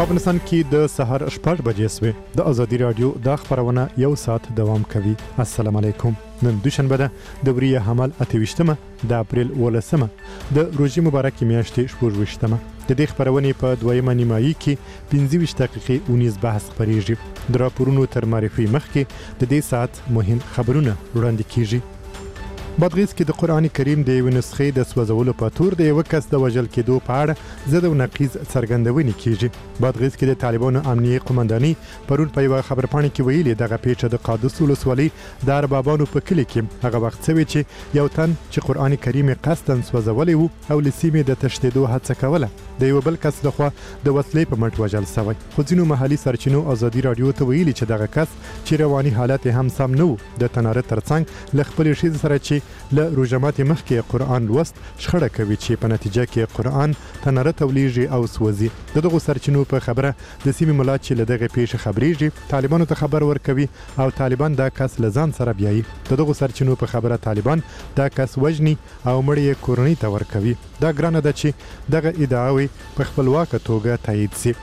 افغانستان کې د سحر 8 بجې سوې د ازادي رادیو د خبرونه یو ساعت دوام کوي. السلام علیکم. نن دوشنبه ده د وریه حمل 28 د اپریل 18 د روزي مبارک میاشتې 28 د دې خبرونې په دویمه نیمایي کې 25 دقیقې 19 بحث خبرېږي. د راپورونو تر معرفي مخکې د دې ساعت مهم خبرونه وړاندې کیږي. بادغیس کې د قرآن کریم د یو نسخې د سوځولو په تور د یو کس د وژل کېدو په اړه ضد او نقیض څرګندونې کیږي. بادغیس کې د طالبانو امنیه قومنداني پرون په یو خبرپاڼه کې ویلي دغه پیښه د قادس ولسوالۍ د اربابانو په کلي کې هغه وخت شوی چې یو تن چې قرآن کریم قصداً سوځولی وو او له سیمې د تښتېدو هڅه کوله د یو بل کس لخوا د وسلې په مټ وژل شوی. خو ځینو محلي سرچینو ازادي رادیو ته ویلي چې دغه کس چې رواني حالت هم سم نه و د تناره ترڅنګ له خپلې ښځې سره چې له روژمات مخکې قرآن لوست شخړه کوي چې په نتیجه کې قرآن تناره تولیږي او سوځي. د دغو سرچینو په خبره د سیمې ملا چې له دغه پیښې خبرېږي طالبانو ته خبر ورکوي او طالبان دا کس له ځان سره بیایي. د دغو سرچینو په خبره طالبان دا کس وژني او مړی یې کورنۍ ته ورکوي. دا ګرانه ده چې دغه ادعاوې په خپلواکه توګه تایید شي.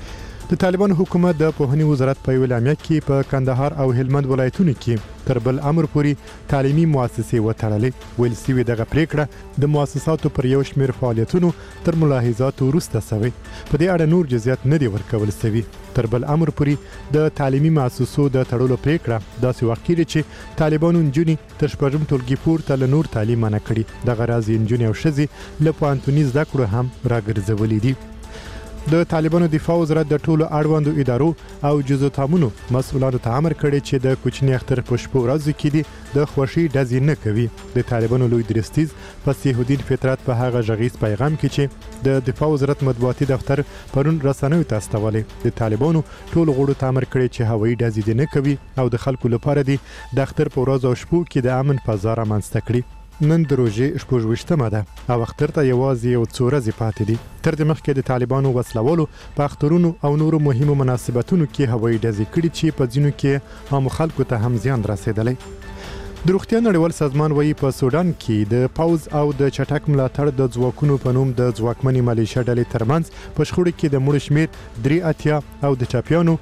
د طالبانو حکومت د پوهنې وزارت په یو اعلامیه کې په کندهار او هلمند ولایتونو کې تر بل امر پورې تعلیمي مؤسسې وتړلې. ویل شوي دغه پریکړه د مؤسساتو پر یو شمېر فعالیتونو تر ملاحظاتو وروسته شوې. په دې اړه نور جزئیات نه دي ورکول شوي. تر بل امر پورې د تعلیمي مؤسسو د تړلو پریکړه داسې وخت کې چې طالبانو نجونې تر شپږم ټولګي پورته له نور تعلیم منع کړي. دغه راز نجونې او ښځې له پوهنتوني زده کړو هم راګرځولي دي. د طالبانو دفاع وزارت د ټولو اړوندو ادارو او جزوتامونو مسؤلانو ته امر کړی چې د کوچني اختر په شپو ورځو کې دي د خوښۍ ډزې نه کوي. د طالبانو لوی درستیز فصیح الدین فطرت په هغه غږیز پیغام کې چې د دفاع وزارت مطبوعاتي دفتر پرون رسنیو ته استولی د طالبانو ټولو غړو ته امر کړی چې هوایي ډزې دې نه کوي او د خلکو لپاره دي د اختر په ورځو او شپو کې د امن فضا رامنځته کړي. نن د روژې 28 ده او اختر ته یوازې یو څو ورځې پاتې دي. تر دې مخکې د طالبانو وسلوالو په اخترونو او نورو مهمو مناسبتونو کې هوایي ډزې کړي چې په ځینو کې عامو خلکو ته هم زیان رسېدلی. د روغتیا نړیوال سازمان وایي په سودان کې د پوځ او د چټک ملاتړ د ځواکونو په نوم د ځواکمنې ملیشه ډلې ترمنځ په شخړو کې د مړو شمېر 83 او د ټپیانو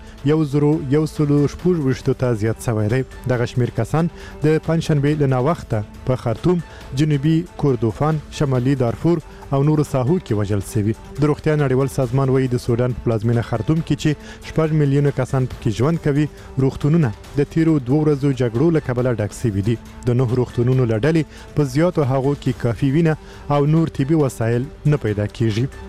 1126 ته زیات شوی دی. دغه شمېر کسان د پنجشنبې له ناوخته په خرطوم، جنوبي کردوفان، شمالي دارفور او نورو ساحو کې وژل شوي. د روغتیا نړیوال سازمان وایي د سودان په پلازمینه خرطوم کې چې 6 میلیونه کسان پکې ژوند کوي روغتونونه د تیرو 2 ورځو جګړو له کبله ډک شوي دي. د 9 روغتونونو له ډلې په زیاتو هغو کې کافي وینه او نور طبي وسایل نه پیدا کیږي.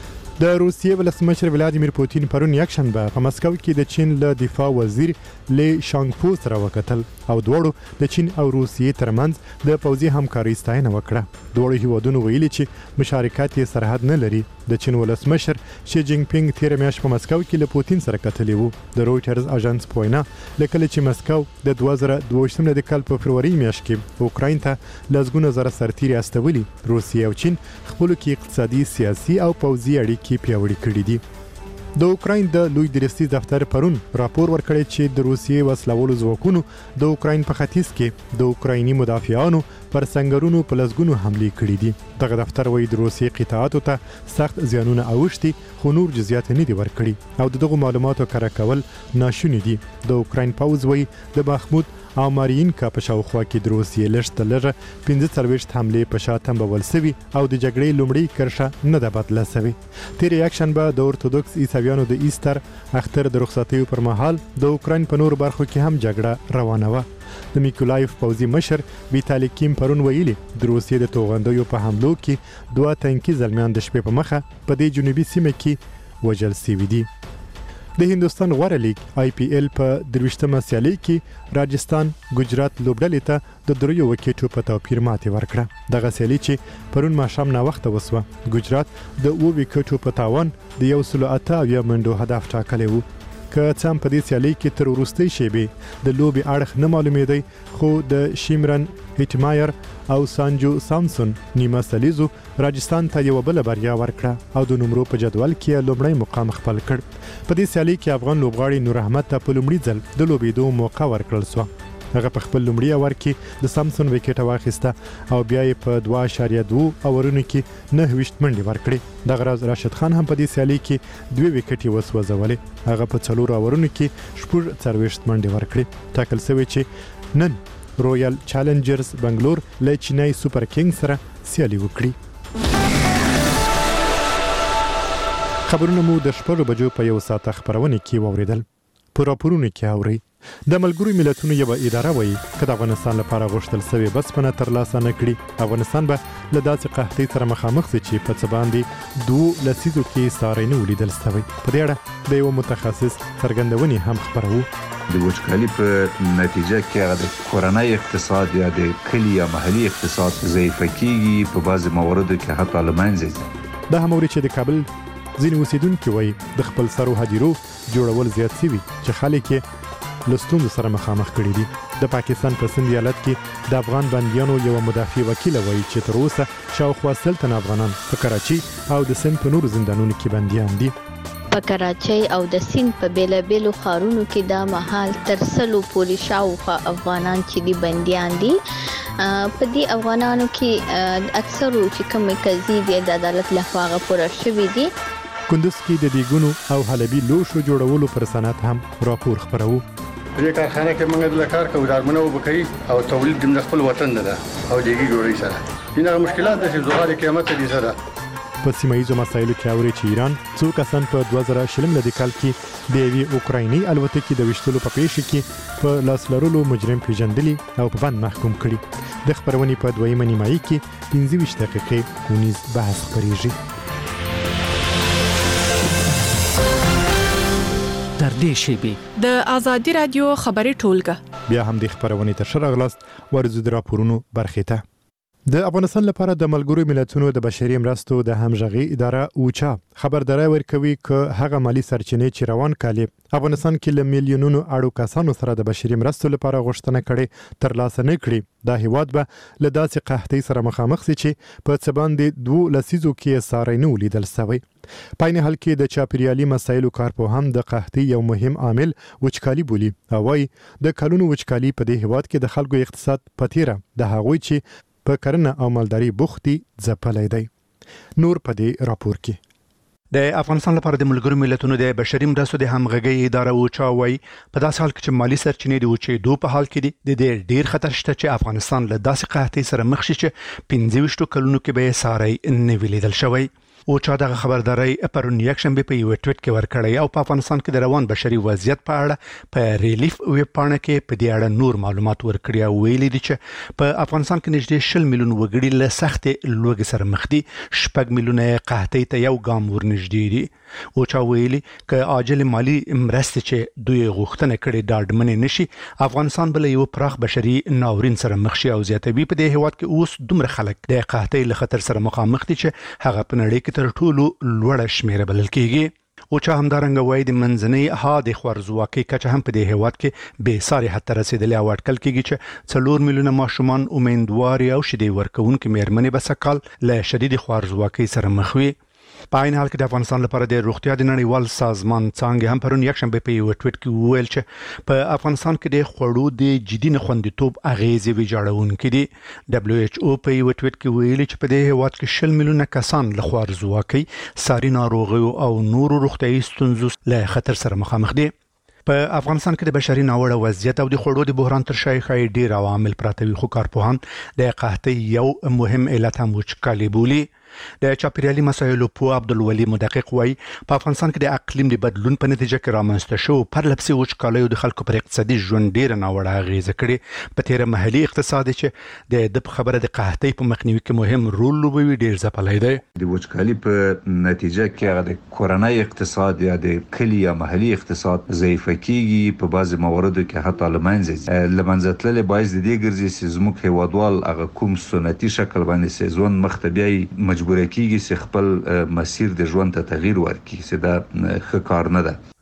د روسیې ولسمشر ولادیمیر پوتین پرون یکشنبه په مسکو کې د چین له دفاع وزیر لی شانګپو سره وکتل او دواړو د چین او روسیې ترمنځ د پوځي همکارۍ ستاینه وکړه. دواړو هیوادونو ویلي چې مشارکت یې سرحد نه لري. د چین ولسمشر شي جینګ پینګ تیر میاشت په مسکو کې له پوتین سره کتلی وو. د رویټرز اژانس په وینا لکه چې مسکو د 2022 د کال په فروری میاشت کې اوکراین ته لسګونه زره سرتیري استولي، روسیه او چین خپلو کې اقتصادي، سیاسي او پوځي اړیکې پیاوړې کړې دي. د اوکراین د لوی درستیز دفتر پرون راپور ورکړی چې د روسیې وسلوالو ځواکونو د اوکراین په ختیځ کې د اوکرایني مدافعانو پر سنگرونو په لسګونو حملې کړې دي. دغه دفتر وایي د روسیې قطاعاتو ته سخت زیانونه اوښتي خو نور جزئیات نه دي ورکړي او دغه معلوماتو کره کول ناشوني دي. د اوکراین پوځ وایي د بخمود او مارینکا په شاوخوا کې د روسیې لږ تر لږه 45 حملې په شا تنبول شوي او د جګړې لومړۍ کرښه نه ده بدله شوې. تېره یکشنبه د اورتودوکس عیسویانو د ایستر اختر د رخصتیو پر مهال د اوکراین په نورو برخو کې هم جګړه روانه وه. د میکولایف پوځي مشر ویتالی کیم پرون ویلي د روسیې د توغندیو په حملو کې 2 تنکي زلمیان د شپې په مخه په دې جنوبي سیمه کې وژل شوي دي. د هندوستان غوره لیگ IPL په 23مه سیالۍ کې راجستان ګجرات لوبډلې ته د 3 وکټو په توپیر ماتې ورکړه. دغه سیالي چې پرون ماښام ناوخته وسوه ګجرات د 2 وکټو په تاوان د 108 منډو هدف ټاکلی وو. که څه هم په دې سیالۍ کې تر وروستۍ شیبې د لوبې اړخ نه معلومېدی خو د شیمرن هیټمایر او سانجو سامسون نیمه سلیزو راجستان ته یو بل بریا ورکړه او د نمرو په جدول کې لومړی مقام خپل کړ. په دې سیالۍ کې افغان لوبغاړي نور احمد ته په لومړي ځل د لوبېدو موقع ورکړل شوه. هغه په خپل لومړي اوور کې د سامسون وکټ واخیسته او بیا یې په 2.2 اورونو کې 9 منډې ورکړې. د غراز راشد خان هم په دې سیالي کې 2 وکټې وسوځولې. هغه په 4 اورونو کې 40 منډې ورکړې. ټاکل شوی چې نن رویال چالنجرز بنگلور له چینای سوپر کینګ سره سیالي وکړي. خبرونه مو د 8 بجو په یو ساعت خبرونه کې ووریدل. په راپورونو کې اوري د ملګرو ملتونو یو اداره وایي چې د افغانستان لپاره غوښتل شوی بسپنه ترلاسه نکړي افغانستان به له داسې قحطۍ سره مخامخ شي چې په څه باندې 2 لسیزو کې ساری نه ولیدل شوی. په دې اړه د یو متخصص څرګندونې هم خبرو. د وچکالي په نتیجه کې د کورنۍ اقتصاد یا د کلی یا محلي اقتصاد ضعیف کیږي. په بعض مواردو کې حتی لمنځه ځي. دا هم اوري چې د کابل ځینې اوسیدونکو وایي د خپل سرو هدیرو جوړول زیات شوي چې خلک یې له ستونزو سره مخامخ کړي دي. د پاکستان په سند ایالت کې د افغان بندیانو یو مدافع وکیل وایي چې تر اوسه شاوخوا 100 افغانان په کراچي او د سند په نورو زندانونو کې بندیان دي. په کراچي او د سند په بیلابیلو ښارونو کې دا مهال تر 100 پورې شاوخوا افغانان چې دي بندیان دي. په دې افغانانو کې اکثرو چې کوم قضیې د عدالت لخوا غوښتل شوې دي. کندوز کې د دیګونو او حلبي لوښو جوړولو پر صنعت هم راپور خبرو. دې کارخانه کې موږ د کار کوونکو وبکې او تولید د خپل وطن نه ده او دیګي جوړي سره ینه مشکلات د زوغال قیامت دي سره. په سیمایي مسایلو کې اوري چې ایران څو کسان په 2020 کال کې د یوې اوکرایني الوتکې د وشتلو په پیښه کې په لاس لرلو مجرم پیژندلي او په بند محکوم کړي. د خبرونې په دویمه نیمایي کې 25 دقیقې ونیز بحث خبريږي. تر دې شیبي د آزادي رادیو خبري ټولګه بیا هم د خبرونې تر شره غلاست ورزو د راپورونو برخه ته. د افغانستان لپاره د ملګرو ملتونو د بشري مرستو د همغږي اداره اوچا خبرداري ورکوي چې هغه مالی سرچینې چې روان کالي افغانستان کې له میلیونونو اړو کسانو سره د بشري مرستو لپاره غوښتنه کړي ترلاسه نه کړي. دا هیواد به له داسې قحطۍ سره مخامخ شي چې په څه باندې 2 لسیزو کې ساری نه ولیدل شوی. په عین حال کې د چاپیریالي مسایلو کارپوهان د قحطۍ یو مهم عامل وچکالي بولي او وايي د کلونو وچکالي په دې هیواد کې د خلکو اقتصاد پتیره د هغوی چې په کرنه او مالداري بوختي ځپلې دی. نور په دې راپور کې د افغانستان لپاره د ملګرو ملتونو د بشري مرستو د همغږي اداره اوچا وایي په داسې حال کې چې مالی سرچینې د اوچېدو په حال کې دي د ډېر خطر شته چې افغانستان له داسې قحطۍ سره مخ شي چې 25 کلونو کې به ساری نه ولیدل شوی. اوچا دغه خبرداري پرون یکشنبه په یو ټویټ کې ورکړی او په افغانستان کې د روان بشري وضعیت په اړه په ریلیف ویب پاڼه کې په دې اړه نور معلومات ورکړي او ویلي دي چې په افغانستان کې نږدې 10 میلیون وګړي له سخت لوږې سره مخ دي. 6 میلیونه قحطۍ ته یو ګام ورنږدې دي. اوچا ویلي چې عاجل مالی مرستې چې دوی غوښتنه کړې ډاډمنې نشي افغانستان بل یو پراخ بشري ناورین سره مخ شي او زیاتوي په دې هیواد کې اوس دومره خلک د قحطۍ له خطر سره مخامخ دي چې هغه په نړۍ کې تر ټولو لوړه شمیره بلل کېږي. اوچا همدارنګه وایي د منځنۍ ها د خوارزواکۍ کچه هم په دې هیواد کې بې ساري حد ته رسیدلې او اټکل کېږي چې 4 میلیونه ماشومان امیندواري او شیدې ورکوونکې مېرمنې به سږ کال له شدید خوارزواکۍ سره مخ وي. په عین حال کې د افغانستان لپاره د روغتیا د نړیوال سازمان څانګې هم پرون یکشنبه په یو ټویټ کې وویل چې په افغانستان کې د خوړو د جدي نه خوندیتوب اغیزې ویجاړونکې دي. WHO په یو ټویټ کې ویلي چې په دې هیواد کې 10 میلیونه کسان له خوارزواکۍ، ساري ناروغیو او نورو روغتیايي ستونزو له خطر سره مخامخ دي. په افغانستان کې د بشري ناوړه وضعیت او د خوړو د بحران تر شا ښایي ډېر عوامل پراته وي خو کارپوهان د قحطۍ یو مهم علت هم وچکالي بولي. د چاپیریالي مسایلو په عبدالولي مدقق وایي په افغانستان کې د اقلیم د بدلون په نتیجه کې رامنځته شو پرلپسې وچکالۍ د خلکو پر اقتصادي ژوند ډېره ناوړه اغیزه کړې. په تیره محلي اقتصاد چې د خبره د قحطۍ په مخنیوي کې مهم رول لوبوي ډېر ځپلی دی. د وچکالي په نتیجه کې هغه د کورنۍ اقتصاد یا د کلی یا محلي اقتصاد ضعیف کیږي. په بعض مواردو کې حتی لمنځه تللی باعث د دې ګرځي چې زموږ هیوادوال هغه کوم سنتي شکل باندې سیزون مخ ته بیاي مجبور کیږي چې خپل مسیر د ژوند ته تغییر ورکړي چې دا ښه کار نه ده.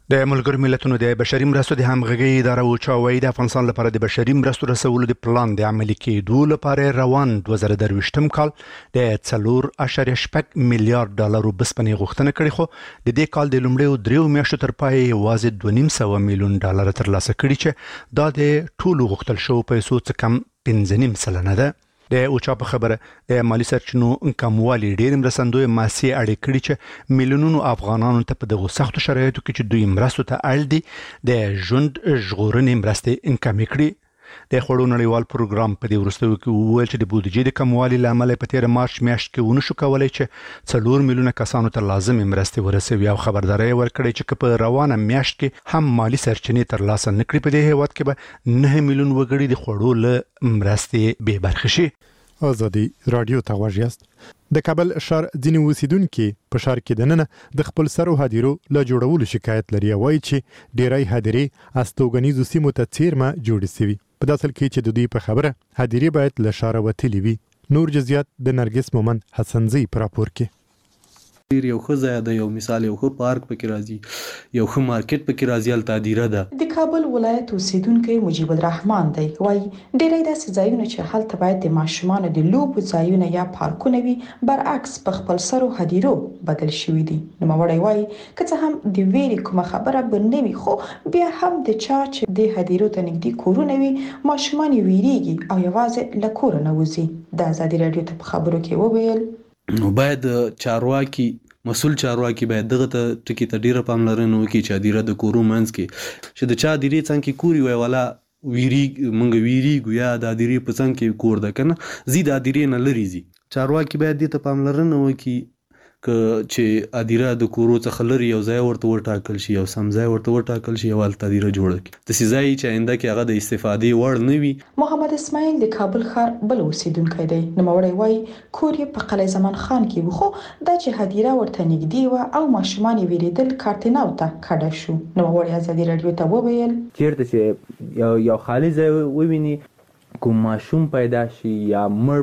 د ملګرو ملتونو د بشري مرستو د همغږي اداره او چاوي د افغانستان لپاره د بشري مرستو رسولو د پلان د عملي کېدو لپاره روان 2023م کال د 4.8 میلیارډ ډالر بسپنې غوښتنه کړې، خو د دې کال د لومړیو 3 میاشتو تر پای یوازې 2.5 میلیون ډالر ترلاسه کړي چې دا د ټولو غوښتل شو پیسو څخه کم 15% ده. د اوچا په خبره د مالی سرچینو کموالی ډېر مرستندوی ماسي اړې کړي چې میلیونونو افغانانو ته په دغه سختو شرایطو کې چې دوی مرستو ته اړ دي د ژوند ژغورنې مرستې کمې کړي. د خوړو نړیوال پروګرام په دې وروستیو کې وویل چې د بودیجې د کموالي لامل په 13 مارچ میاشت کې ونه شو کولای چې 4 میلیونه کسانو ته لازمي مرستې ورسوي او خبرداري ورکړي چې په روانه میاشت کې هم مالی سرچینې ترلاسه نکړي په دې هیواد کې به 9 میلیون وګړي د خوړو له مرستې بې برخې شي. آزادي رادیو ته غواړئ. د کابل شهر ځینې اوسیدونکو په شهر کې دننه د خپل سرو هدیرو له جوړولو شکایت لري، وایي چې ډیری هدیرې استوګنیزو سیمو ته څیرمه جوړې شوي، په داسې حال کې چې د دوی په خبره هدیرې باید له شهره وتلي وي. نور جزئیات د نرګس مومند حسنزی پر راپور کې. یو ښه ځای ده، یو مثال یو ښه پارک پکې راځي، یو ښه مارکیټ پکې راځي، هلته هدیره ده. د کابل ولایت اوسیدونکی مجیب الرحمن دی، وایي ډیری داسې ځایونه چې هلته باید د ماشومانو د لوبو ځایونه یا پارکونه وي برعکس په خپل سرو هدیرو بدل شوي دي. نوموړی وایي که څه هم د ویرې کومه خبره به نه وي، خو بیا هم د چا چې د هدیرو ته نږدې کورونه وي ماشومان یې ویریږي او یوازې له کوره نه وځي. د ازادي راډیو ته په خبرو کې وویل نو باید چارواکي مسؤل چارواکي باید دغه ټکي ته ډیره پاملرنه وکړي چې هدیره د کورو منځ کې چې د چا هدیرې څنګ کې کور وي ولا مونږ ویریږو یا د هدیرې په څنګ کې کور ده کنه زی د هدیرې نه لري زی. چارواکي باید دې ته پاملرنه وکړي چې هدیره د کورو څخه لري یو ځای ورته وټاکل شي، یو سم ځای ورته وټاکل شي، یو هلته هدیره جوړه کړي، داسې ځای چې آینده کې هغه د استفادې وړ نه وي. محمد اسماعیل د کابل ښار بل اوسیدونکی دی. نوموړی وایي کور یې په قلعه زمان خان کې و، خو دا چې هدیره ورته نږدې وه او ماشومان یې ویرېدل کارتیناو ته کډه شو. نوموړی ازادي راډیو ته وویل چیرته چې یو خالي ځای وویني کوم ماشوم پیدا شي یا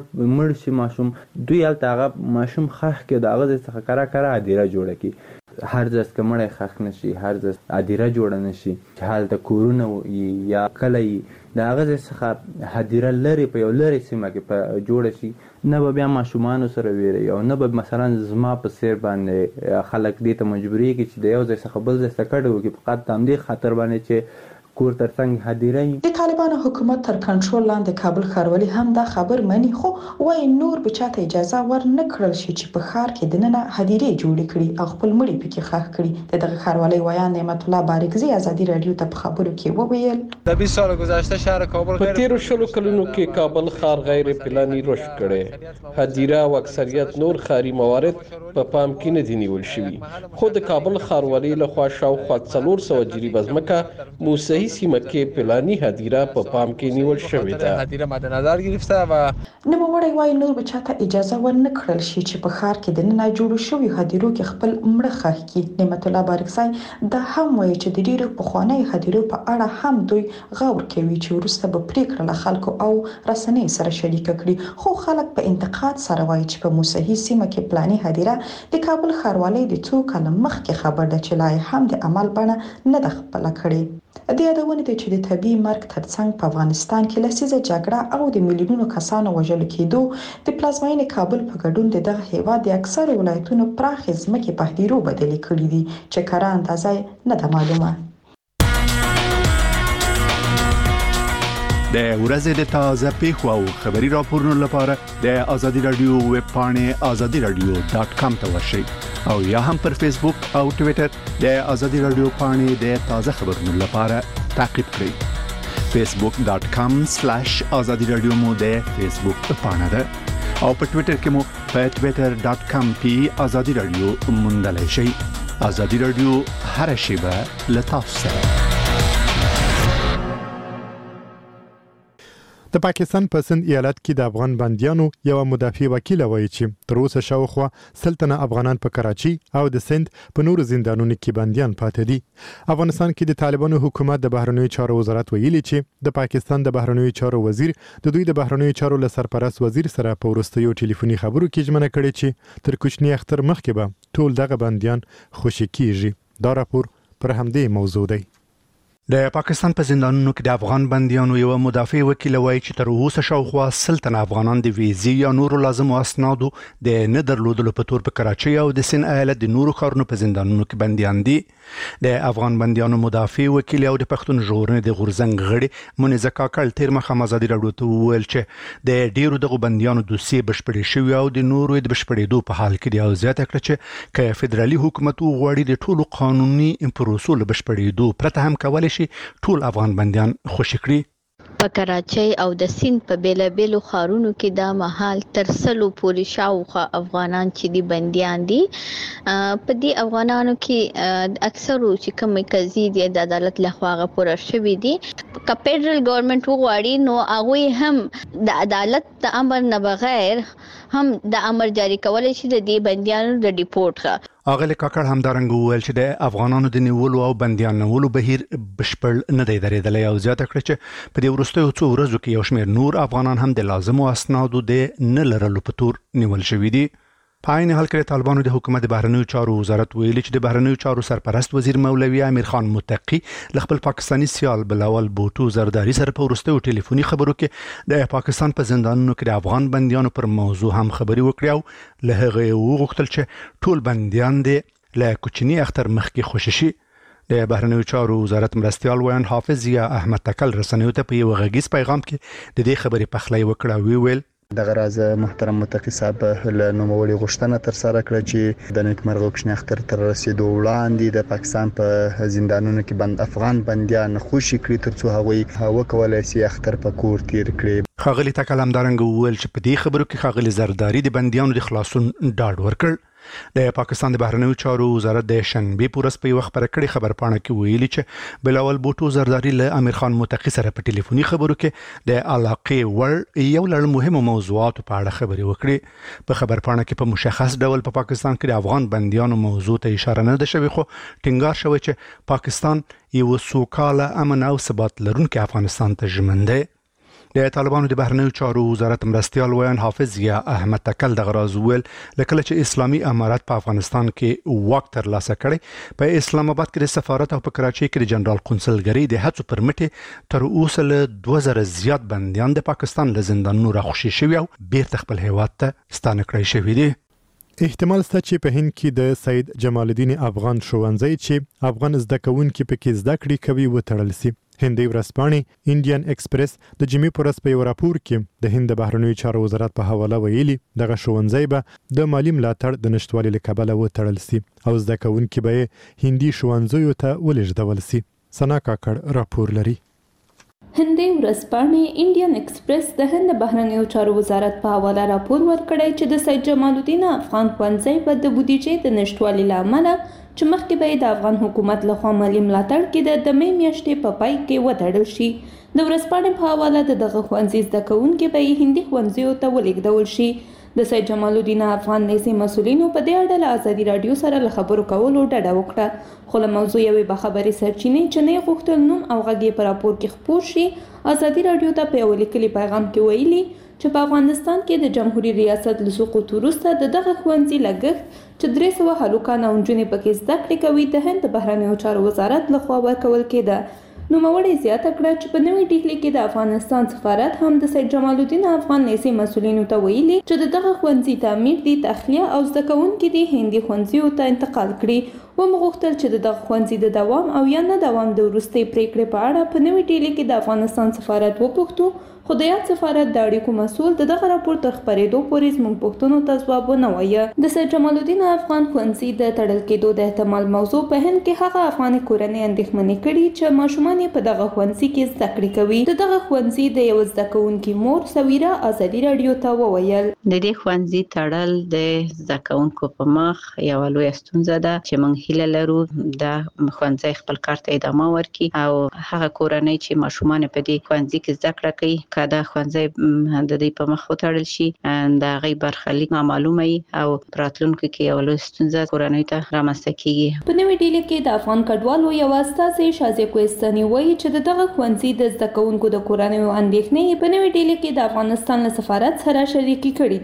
مړ شي ماشوم، دوی هلته هغه ماشوم خښ کې د هغه ځای څخه کرا هدیره جوړه کړي. هر ځای که مړی خښ نه شي، هر ځای هدیره جوړه نه شي، چې هلته کورونه یا کلی د هغه ځای څخه هدیره لرې په یو لرې سیمه کې جوړه شي، نه به بیا ماشومانو سره ویري او نه به مثلا زما په څیر باندې خلک دې ته مجبورېږي چې د یو ځای څخه بل ځای ته کډه وکړي فقط د همدې خاطر باندې چې کور ترڅنګ هدیره. د طالبانو حکومت تر کنټرول لاندې کابل ښاروالي هم دا خبر مني، خو وایي نور به چاته اجازه ور نه کړل شي چې په ښار کې دننه هدیرې جوړې کړي او خپل مړي پکې ښخ کړي. د دغه ښاروالۍ ویان نعمت الله بارکزي ازادي راډیو ته په خبرو کې وویل د 20 سال گذشته شهر کابل په 13 کلونو کې کابل ښار غیر پلاني رشد کړي، هدیره او اکثریت نور ښاري موارد په پام کې نه دي نیول شوي، خو د کابل ښاروالۍ لخوا شاوخوا 400 جریبه ځمکه موسهي سیمه کې پلاني هدیره په پام کې نیول شوې ده. هدیره مد نظر گرفته و نوموړی وایي نور به چاته اجازه ور نه کړل شي چې په ښار کې دننه جوړو شوي هدیرو کې خپل مړه ښخ کړي. نعمت الله بارکزی دا هم وایي چې د ډیرو پخوانیو هدیرو په اړه هم دوی غور کوي چې وروسته به پریکړه له خلکو او رسنۍ سره شریکه کړي، خو خلک په انتقاد سره وایي چې په موسهي سیمه کې پلاني هدیره د کابل ښاروالۍ د څو کاله مخکې خبر ده چې لا هم د عمل بڼه نه ده خپله کړې. د یادونې ده چې د طبیعي مرګ ترڅنګ په افغانستان کې لسیزه جګړه او د میلیونونو کسانو وژل کېدو د پلازمینې کابل په ګډون د دغه هیواد د اکثر ولایتونو پراخې ځمکې په هدیرو بدلې کړي دي چې کره اندازه نه ده معلومه. د ورځې د تازه پیښو او خبري راپورونو لپاره د ازادي راډیو ویب پاڼې azadiradio.com ته ورشئ او یا هم پر فیسبوک او ټوئیټر د ازادي راډیو پاڼې د تازه خبرونو لپاره تعقیب کړئ. facebook.com/azadiradio مو د فیسبوک پاڼه ده او په ټوئیټر کې مو په twitter.com/azadiradio موندلای شئ. ازادي راډیو هر شیبه له تاسو سره. د پاکستان په سند ایالت کې د افغان بنديانو یو مدافع وکیل وایي چې تر اوسه شاوخوا سلطنه افغانان په کراچي او د سند په نورو زندانونو کې بنديان پاتې دي. افغانستان کې د طالبانو حکومت د بهرنیو چارو وزارت ویلي چې د پاکستان د بهرنیو چارو وزیر د دوی د بهرنیو چارو له سرپرست وزیر سره په وروستیو ټلیفوني خبرو کې ژمنه کړې چې تر کوچني اختر مخکې به ټول دغه بنديان خوشي کیږي. دا راپور پر همدې موضوع دی. د پاکستان په زندانونو کې د افغان بنديانو یو مدافع وکیل وایي چې تر اوسه شاوخوا 100 افغانان د ویزې یا نورو لازمو اسنادو د نه درلودلو په تور په کراچۍ او د سند ایالت د نورو ښارونو په زندانونو کې بنديان دي. د افغان بنديانو مدافع وکیل او د پښتون ژغورنې د غورزنګ غړي منیزه کاکړ تیر مخه ازادي راډیو ته وویل چې د ډیرو دغه بنديانو دوسیې بشپړې شوې او د نورو د بشپړېدو په حال کې دی او زیاته کړه چې که فدرالي حکومت وغواړي د ټولو قانوني پروسو له بشپړېدو پرته هم کولای شي ټول افغان بنديان خوشي کړي. په کراچۍ او د سند په بیلابیلو ښارونو کې دا مهال تر 100 پورې شاوخوا افغانان چې دي بنديان دي. په دې افغانانو کې اکثرو چې کوم قضیې دي د عدالت لخوا غوړه شوې دي. که فدرال ګورنمنت وغواړي نو هغه هم د عدالت د امر نه بغیر هم د امر جاری کولای شي د دې بنديانو د ډیپورت ښه. اغلی کاکړ هم دارنګ وویل چې د افغانانو د نیولو او بنديان نیولو بهیر بشپړ نه دی درېدلی او زیاته کړه چې په دې وروستیو څو ورځو کې یو شمېر نور افغانان هم د لازمو اسنادو د نه لرلو په تور نیول شوي دي. په عین حال کې طالبانو د حکومت بهرنیو چارو وزارت ویلي چې د بهرنیو چارو سرپرست وزیر مولوي امیر خان متقي ل خپل پاکستاني سیال بلاول بوټو زرداری سره په وروستیو ټلیفوني خبرو کې د پاکستان په زندانونو کې د افغان بنديانو پر موضوع هم خبري وکړي او له هغه وغوښتل چې ټول بنديان د له کوچني اختر مخکې خوشي شي. د بهرنیو چارو وزارت مرستيال ویان حافظ یا احمد تکل رسنیو ته په یو غږیز پیغام کې د دې خبرې پخلی وکړه ویل دغه راز محترم متقي صاحب له نوموړي غوښتنه تر سره کړه چې د نیکمرغه کوچني اختر تر رسیدو وړاندې د پاکستان په زندانونو کې بند افغان بنديان خوشي کړي ترڅو هغوی وکولای شي اختر په کور تیر کړي. خاغلی تکل هم دارنګ وویل چې په دې خبرو کې خاغلی زرداری د بنديانو د خلاصون ډاډ ورکړ. د پاکستان د بهرنیو چارو وزارت د شنبه پورس په وخت پر کړي خبرپاڼه کې ویلي چې بلاول بوټو زرداری له امیر خان متقي سره په ټلیفوني خبرو کې د علاقې ور یو لړ مهمه موضوعات په اړه خبري وکړي. په خبرپاڼه کې په مشخص ډول په پاکستان کې د افغان بنديانو موضوع ته اشاره نه ده شوې خو ټینګار شوی چې پاکستان یو سوکاله امن او ثبات لرونکي افغانستان ته ژمن دی. د طالبانو د بهرنیو چارو وزارت مرستيال ویان حافظ یا احمد تکل د غراز ویل لکه چې اسلامي امارات په افغانستان کې واک ترلاسه کړي په اسلام آباد کې د سفارت او په کراچۍ کې د جنرال قونسلګری د هڅو پر مټ تر اوسه له 2000 زیات بنديان د پاکستان له زندانونو راخوشي شوي او بیرته خپل هیواد ته ستانه کړی شوي دي. احتمال شته چې په هند کې د سید جمال الدین افغان ښوونځی چې افغان زده کوونکي پکې زده کړې کوي وتړل شي. هندي ورځپاڼې انډین ایکسپریس د جمعې پر ورځ په یو راپور کې د هند بهرنیو چارو وزارت په حواله ویلي دغه ښوونځی به د مالی ملاتړ د نشټوالي له کبله وتړل شي او زده کوونکي به هندي ښوونځیو ته ولېږدول شي. سنا کاکړ راپور لري. هندي ورځپاڼې انډین ایکسپریس د هند بهرنیو چارو وزارت په حواله راپور ورکړی چې د سید جمال الدین افغان ښوونځی په د بودیجې د نشټوالي له امله چې مخکې به د افغان حکومت لخوا مالی ملاتړ کې د مې میاشتې په پای کې وتړل شي. د ورځپاڼې په حواله د دغه ښوونځي زده کوونکي به هندي ښوونځیو ته ولېږدول شي. د سید جمال الدین افغان نېزي مسؤلینو په دې اړه له ازادي راډیو سره له خبرو کولو ډډه وکړه خو له موضوع یوې باخبرې سرچینې چې نه غوښتل نوم او غږ یې په راپور کې خپور شي ازادي راډیو ته په یو لیکلي پیغام کې ویلي چې په افغانستان کې د جمهوریت ریاست له سقوط وروسته د دغه ښوونځي لګښت چې 300 هلکان او نجونې پکې زده کړې کوي د هند بهرنیو چارو وزارت لخوا ورکول کېده. نوموړې زیاته کړه چې په نوې ډهلي کې د افغانستان سفارت هم د سید جمال الدین افغان نېزي مسؤلینو ته ویلي چې د دغه ښوونځي تعمیر دي تخلیه او زده کوونکي دي هندي ښوونځیو ته انتقال کړي. ومغوښتل چې د دغه ښوونځي د دوام او یا نه دوام د وروستۍ پریکړې په اړه په نوې ډهلي کې د افغانستان سفارت وپوښتو خو د یاد سفارت د اړیکو مسؤل د دغه راپور تر خپرېدو پورې زموږ پوښتنو ته ځواب ونه وایه. د سید جمال الدین افغان ښوونځي د تړل کېدو د احتمال موضوع په هند کې هغه افغاني کورنۍ اندېښمنې کړي چې ماشومان یې په دغه ښوونځي کې زده کړې کوي. د دغه ښوونځي د یو زده کوونکي مور سویرا ازادي راډیو ته وویل د دې ښوونځي تړل د زده کوونکو په مخ یوه لویه ستونزه ده چې موږ هیله لرو د ښوونځي خپل کار ته ادامه ورکړي او هغه کورنۍ چې ماشومان په دې ښوونځي کې زده کړه کوي که دا ښوونځی د دې په مخ وتړل شي د هغې برخلیک نامعلومه وي او په راتلونکي کې یوه لویه ستونزه کورنۍ ته رامنځته کېږي. په نوې ډهلي کې د افغان کډوالو یو استازی شازیه کوهستاني وایي چې د دغه ښوونځي د زده کوونکو د کورنیو اندېښنې په نوې ډهلي کې د افغانستان له سفارت سره شریکې کړې دي.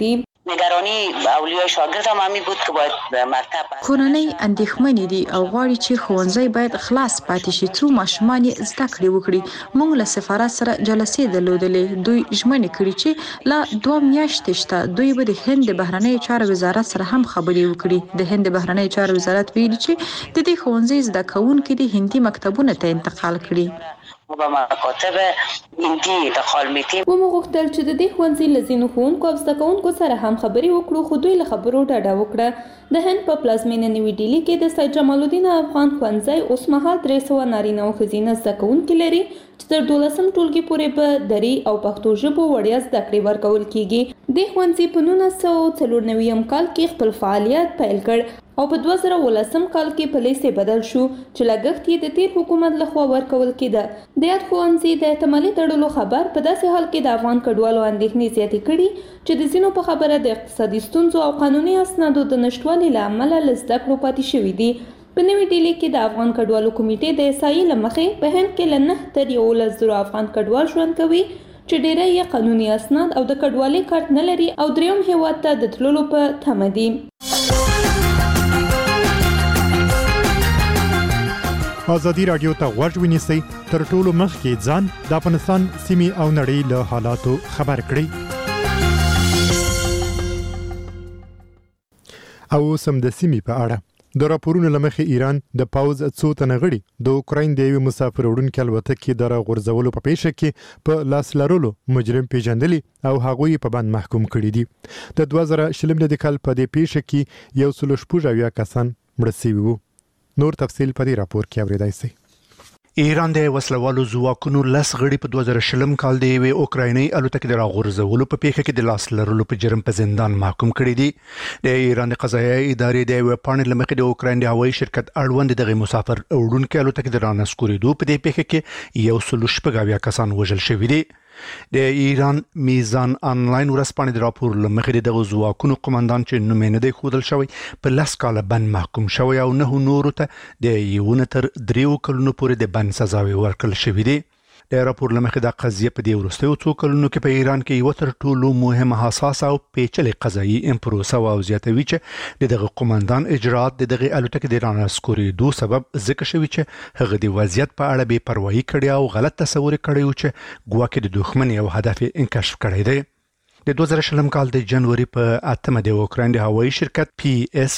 نگرانی اولیای شاگرد هم همین بود که باید مکتب کورنۍ اندېښمنې دي او غواړي چې ښوونځی باید خلاص پاتې شي څو ماشومان یې زده کړې وکړي. موږ له سفارت سره جلسې درلودلې. دوی ژمنې کړې چې لا 2 میاشتې شته دوی به د هند د بهرنیو چارو وزارت سره هم خبرې وکړي. د هند د بهرنیو چارو وزارت ویلي چې د دې ښوونځي زده کوونکي د هندي مکتبونو ته انتقال کړي. با مکاتب هندي انتقال میتیم. موږ غوښتل چې د دې ښوونځي له ځینو ښوونکو او زده کوونکو سره هم خبرې وکړو خو دوی له خبرو ډډه وکړه. د هند په پلازمینه نوې ډیلي کې د سید جمال الدین افغان ښوونځی اوس مهال 300 نارینه او ښځینه زده کوونکي لري چې تر 12م ټولګي پورې په دري او پښتو ژبو وړیا زده کړې ورکول کیږي. د ښوونځي په 1994 کال کې خپل فعالیت پیل کړ او په 2013 کال کې په لیسې بدل شو چې لګښت یې د تیر حکومت لخوا ورکول کېده. د یاد ښوونځي د احتمالي تړلو خبر په داسې حال کې د افغان کډوالو اندېښنې زیاتې کړي چې د ځینو په خبره د اقتصادي ستونزو او قانوني اسنادو د نشټوالي له امله له زده کړو پاتې شوي دي. په نوې ډیلي کې د افغان کډوالو کمیټې د احصایې له مخې په هند کې له 9 تر 11 افغان کډوال ژوند کوي چې ډیری یې قانوني اسناد او د کډوالۍ کارت نه لري او دریم هیواد ته د تللو په تمه دي. ازادي رادیو ته غوږ ونیسئ تر ټولو مخکې ځان د افغانستان سیمې او نړۍ له حالاتو خبر کړئ. او سم د سیمې په اړه د راپورونو لمخې ایران د پاوز څو تنه غړي د اوکراین د یو مسافر وړونکي الوتکې د غورځولو په پیښه کې په لاس لرلو مجرم پیژندلی او هغوی په بند محکوم کړي دي. د 2020 کال په دې پیښه کې 116 کسان مړه شوي وو. نور تفصیل په دې راپور کې اوریدای شئ. ایران د وسلوالو ځواکونو 10 غړي په 2020 کال د یوې اوکرایني الوتکې د راغورځولو په پیښه کې د لاس لرلو په جرم په زندان محکوم کړي دي. د ایران د قضایي ادارې د یو پاڼې لمخې د اوکراین د هوایي شرکت اړوند دغه مسافر وړونکي الوتکې د رانسکورېدو په دې پیښه کې 116 کسان وژل شوي دي. د ایران میزان انلاین ورځپاڼې د راپور لمخې د ځواکونو قومندان چې نوم یې نه دی ښودل شوی په 10 کاله بند محکوم شوی او 9 نورو ته د 1 تر 3 کلونو پورې د بند سزاوي ورکړل شوې دي. د راپور لمخې د قضیه په دې وروستیو څو کلونو کې په ایران کې یو تر ټولو مهمه حساسه او پیچلې قضایي پروسه او زیاتوي چې دغه قومندان اجرات دغه الوتکې د رانسکورېدو سبب ذکر شوی چې هغه د وضعیت په اړه بې پروايي کړې او غلط تصور کړی و چې ګواکې د دښمن یو هدف انکشف کړی دی. د 2020 کال د جنوري په 8 د اوکراین د هوایي شرکت PS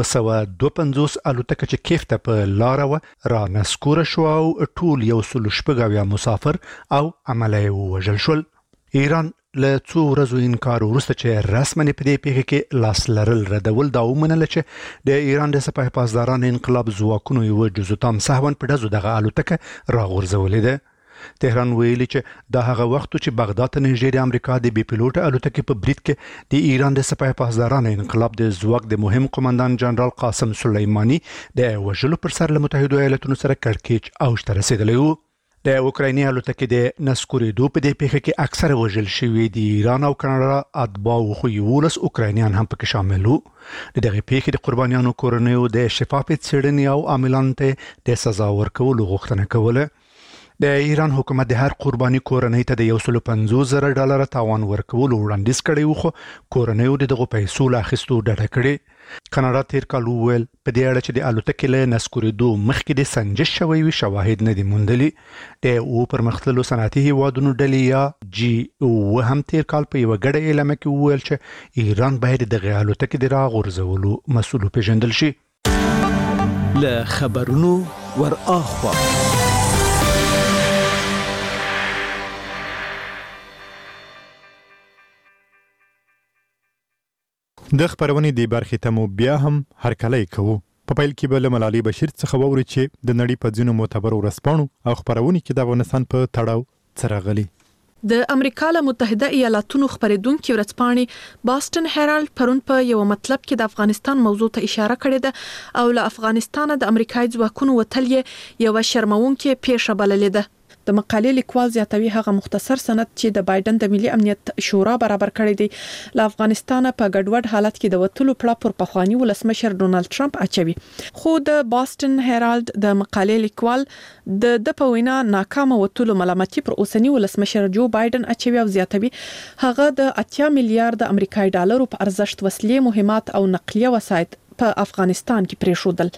252 الوتکه چې کیف ته په لار و را نسکور شو او ټول 116 مسافر او عمله وژل شول. ایران له څو ورځو انکار وروسته چې رسماً په دې پیښه کې لاس لرل ردول دا ومنل چې د ایران د سپاه پاسداران انقلاب ځواکونو یو جزء تام سهون په دغه الوتکه راغورځولې ده. تهران ویلي چې دا هغه وخت چې بغداد ته نږدې د امریکا د بي پيلوټ الوتکې په برید کې د ایران د سپاه پاسداران انقلاب د ځواک د مهم قومندان جنرال قاسم سلیمانی د وژلو پر سر له متحده ایالاتونو سره کړکېچ اوج ته رسیدلی و. د اوکرایني الوتکې د نسکورېدو په دې پیښه کې اکثره وژل شوي د ایران او کاناډا اتباع خو 11 اوکراینیان هم پکې شامل وو. دغه پیښې د قربانیانو کورنیو د شفافیت څېړنې او عاملانو ته د سزا ورکولو غوښتنه کوله. د ایران حکومت د هر قرباني کورنۍ ته د $150,000 تاوان ورکولو وړاندیز کړی و خو کورنیو دغه پیسو لا اخیستو ډډه کړې. کاناډا تیر کال ویل په دې اړه چې د الوتکې له نسکورېدو مخکې د سنجش شوی وي شواهد نه دي موندلي. د پرمختللو صنعتي هیوادونو ډلې یا G7 هم تیر کال په یو غړ اعلان کې ویل چې ایران باید دغه الوتکې د راغورځولو مسؤل پیژندل شي. له خبرونو ور اخوا د خبرونې دی برخې ته مو بیا هم هرکلی کوو. په پیل کې به له ملالۍ بشیر څخه واورئ چې د نړۍ په ځینو معتبرو ورځپاڼو او خبرونې کې د افغانستان په تړاو څه راغلي. د امریکا له متحده ایالاتونو خبرېدونکو ورځپاڼې باستن هیرالد پرون په یو مطلب کې د افغانستان موضوع ته اشاره کړې ده او له افغانستان د امریکایي ځواکونو وتل یو شرمونکې پیښه بللې ده. د مقالې لیکوال زیاتوي هغه مختصر سند چې د بایدن د ملي امنیت شورا برابر کړی دی له افغانستان په ګډوډ حالت کې د وټلو پړه پر پخوانی ولسمشر ډونالد ټرمپ اچوي. خو د باستن هیرالد د مقالې لیکوال د په وینا ناکامه وټلو ملامتي پر اوسنی ولسمشر جو بایدن اچوي او زیاتوي هغه د 8 میلیارډ امریکایي ډالرو په ارزښت وسلې مهمات او نقلیه وسایط په افغانستان کې پریښودل.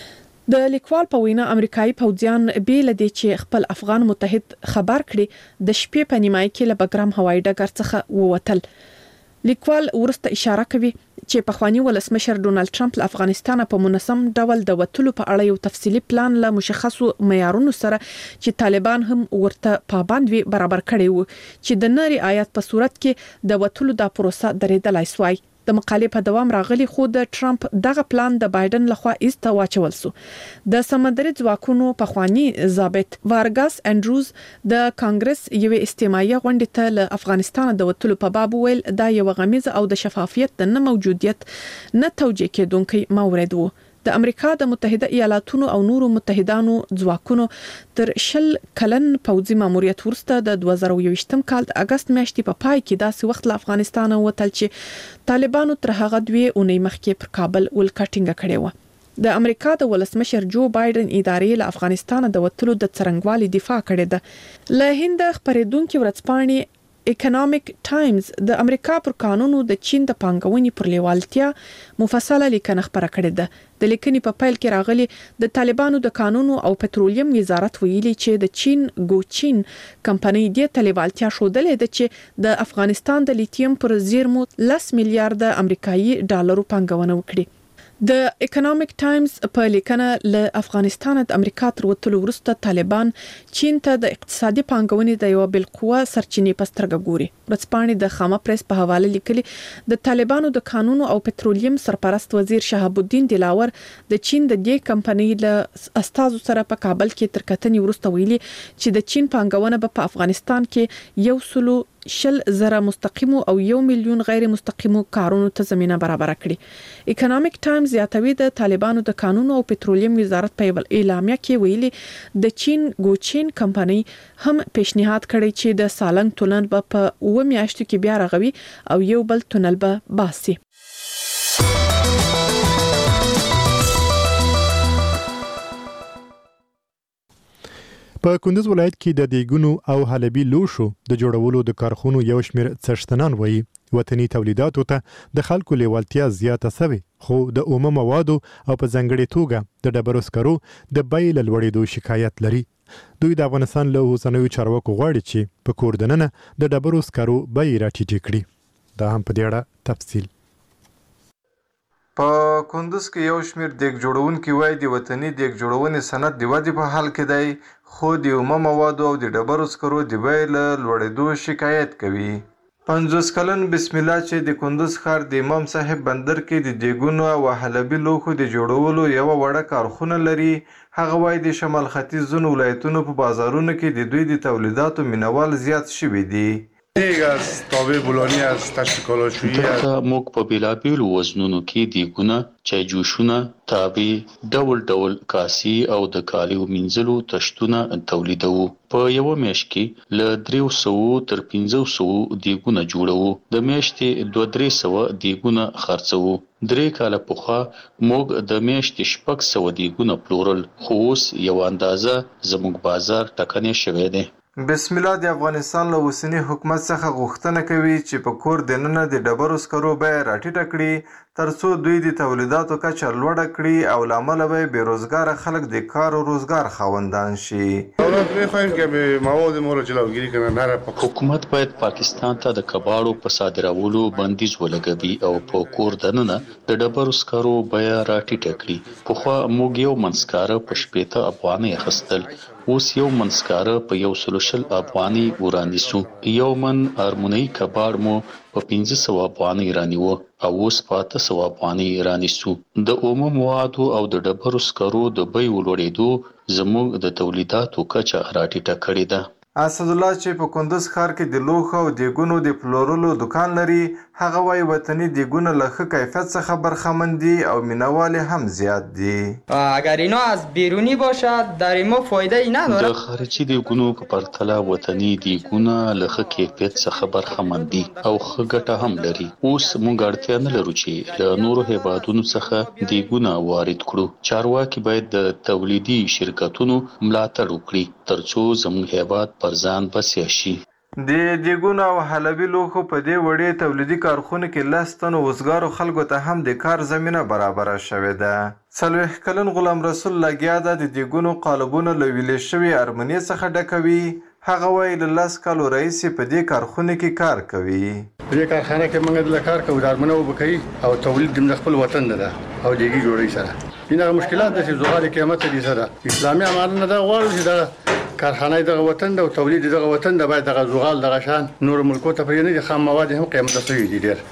د لیکوال په وینا امریکایي پوځیان بیل دي چې خپل افغان متحد خبر کړي د شپې په نیمای کې له بګرام هوایي ډګر څخه ووتل. لیکوال ورسته اشاره کوي چې پخوانی ولسمشر ډونالد ټرمپ له افغانستان په منظم ډول د وټلو په اړه یو تفصیلی پلان له مشخصو معیارونو سره چې طالبان هم ورته پابند وي برابر کړی وو چې د نری آیات په صورت کې د وټلو د پروسه درېدلای سوای. د مقالې په دوام راغلي خو د ټرمپ دغه پلان د بایدن لخوا ایسته واچول سو. د سمندري ځواکونو پخوانی ضابط وارګاس انډروز د کانګرس یوې استماعي غونډې ته له افغانستان د وټلو په باب ویل دا یو غمیزه او د شفافیت د نه موجودیت نه توجیه کېدونکي مورد وو. د امریکا د متحده ایالاتونو او نورو متحدانو ځواکونو تر 20 کلن پوځي ماموریت ورسته د 2021م کال د اگست میاشتې په پای کې داسې وخت له افغانستان وتل چې طالبانو تر هغه 2 اونۍ مخکې پر کابل ولکټینګ کړی و. د امریکا د ولسمشر جو بایدن ادارې له افغانستان د وټلو د څرنګوالي دفاع کړې ده. له هند خبرېدونکو ورځپاڼې اکونومیک ټایمز د امریکا پر قانونو د چین د پانګونې پر لیوالتیا مفصله لیکنه خبره کړې ده. د لیکنې په پیل کې راغلي د طالبانو د قانونو او پټرولیم وزارت ویلي چې د چین ګوچین کمپنۍ د لیوالتیا شودلې ده چې د افغانستان د لیتیم پر زیرمو 10 میلیارډ امریکایي ډالرو پانګونه وکړي. د اکونومیک ټایمز په لیکنه له افغانستان د امریکا تر وټلو وروسته طالبان چین ته د اقتصادي پانګونې د یو بالقوه سرچینې په سترګه ګوري. ورځپاڼې د خامه پریس په حواله لیکلي د طالبانو د قانونو او پټرولیم سرپرست وزیر شهاب الدین دلاور د چین د دې کمپنۍ له استازو سره په کابل کې تر کتنې وروسته ویلي چې د چین پانګونه په افغانستان کې 100 مستقیمو او 1 میلیون غیر مستقیمو کارونو ته زمينه برابر کړي. اکونومیک ټایمز زیاتوي د طالبانو د قانونو او پټرولیم وزارت په اعلامیه کې ویلي د چین ګوچین کمپنۍ هم پیشنهاد کړی چې د سالنګ تونل په 9 میاشتو کې بیا رغوي او یو بل تونل به باسي. په کندوز ولایت کې د دیګونو او حلبي لوشو د جوړولو د کارخونو یو شمېر څښتنان وایي وطني تولیداتو ته د خلکو لیوالتیا زیاته شوې خو د اومه موادو او په ځانګړي توګه د ډبرو سکرو د بیې له لوړېدو شکایت لري. دوی د افغانستان له اوسنیو چارواکو غواړي چې په کور دننه د ډبرو سکرو بیې راټیټې کړي. دا هم په دې اړه تفصیل. په کندوز کې یو شمېر دیګ جوړونکي وایي د وطني دیګ جوړونې صنعت د ودې په حال کې دی خو د اومه موادو او د ډبرو سکرو د بیې له لوړېدو شکایت کوي. 50 کلن بسم الله چې د کندوز ښار د امام صاحب بندر کې د دیګونو او حلبي لوښو د جوړولو یو وړه کارخونه لري. هغه وایي د شمال ختیځ ځینو ولایتونو په بازارونو کې د دوی د تولیداتو مینوال زیات شوي دي. از تابع بولانی از تشکیلاتشویی دلته موږ په بیلابیلو وزنونو کې دیګونه، چایجوشونه، تابع، ډول ډول کاسي او د کالیو مینځلو تشتونه تولیدوو. په یو میاشت کې له 300 تر 500 دیګونه جوړوو. د میاشتې 200-300 دیګونه خرڅوو. 3 کاله پخوا موږ د میاشتې 600 دیګونه پلورل خو اوس یو اندازه زموږ بازار ټکنی شوی دی. بسم الله د افغانستان له اوسني حکومت څخه غوښتنه کوي چې په کور دننه د ډبرو سکرو بیه راټیټه کړي ترڅو دوی د تولیداتو کچه لوړه کړي او له امله به بېروزګاره خلک د کار او روزګار خاوندان شي. حکومت باید پاکستان ته د کباړو په صادرولو بندیز ولګوي او په کور دننه د ډبرو سکرو بیه راټیټه کړي. پخوا موږ یو منسکاره په 80 افغانۍ اخیستل، اوس یو منسکاره په 140 افغانۍ ورانیسو. یو من ارمونی کباړ مو په 1500 افغانۍ رانیوه او اوس په 800 افغانۍ رانیسو. د اومه موادو او د ډبرو سکرو د بیو لوړېدو زموږ د تولیداتو کچه راټیټه کړې ده. اسدالله چې په کندوز ښار کې د لوښو او دیګونو د پلورلو دکان لري هغه وايي وطني دیګونه له ښه کیفیت څخه برخمن دي او مینوال هم زیات دي. اگر اینا از بیرونی باشد در ما فایده ای نداره. د خارجي دیګونو په پرتله وطني دیګونه له ښه کیفیت څخه برخمن دي او ښه ګټه هم لري. اوس موږ اړتیا نه لرو چې له نورو هیوادونو څخه دیګونه وارد کړو. چارواکي باید د تولیدي شرکتونو ملاتړ وکړي ترڅو زموږ هیواد پر ځان بسیا شي. د دیګونو او حلبي لوښو په دې وړې تولیدي کارخونه کې 10 تنو وزګارو خلکو ته هم د کار زمینه برابره شوې ده. 40 کلن غلام رسول لګیا ده د دیګونو قالبونه له ویلې شوي ارمني څخه ډکوي. هغه وایي له 10 کالو راهیسې په دې کارخونه کې کار کوي. په دې کارخانه کې موږ د کار کوو د ارمنو وبکوي او تولید د خپل وطن ده او دیګي جوړي سره. دغه مشکلات د زغال قیامت دي سره اسلامي امانه ده غواړي چې دا کارخانه دغه وطن ده او تولید دغه وطن ده باید دغه زغال دغه شان نور ملکو ته پرې نه دي خام مواد هم قیمته شوي دي ډېر.